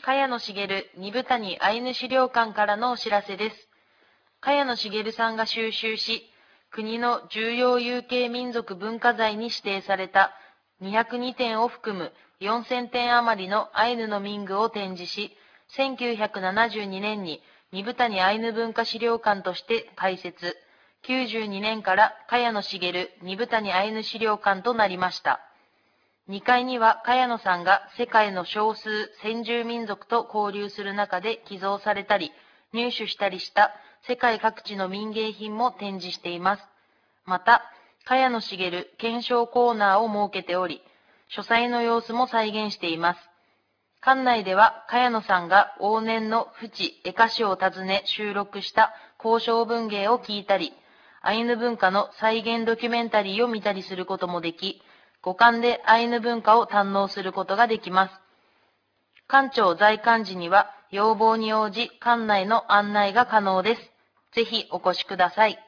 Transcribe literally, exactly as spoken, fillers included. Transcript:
茅野茂二部谷アイヌ資料館からのお知らせです。茅野茂さんが収集し、国の重要有形民族文化財に指定されたにひゃくにてんを含むよんせんてん余りのアイヌの民具を展示し、せんきゅうひゃくななじゅうにねんに二部谷アイヌ文化資料館として開設、きゅうじゅうにねんから茅野茂二部谷アイヌ資料館となりました。にかいには茅野さんが世界の少数先住民族と交流する中で寄贈されたり、入手したりした世界各地の民芸品も展示しています。また、茅野茂検証コーナーを設けており、書斎の様子も再現しています。館内では、茅野さんが往年の府知、絵歌詞を訪ね収録した交渉文芸を聞いたり、アイヌ文化の再現ドキュメンタリーを見たりすることもでき、五感でアイヌ文化を堪能することができます。館長在館時には要望に応じ館内の案内が可能です。ぜひお越しください。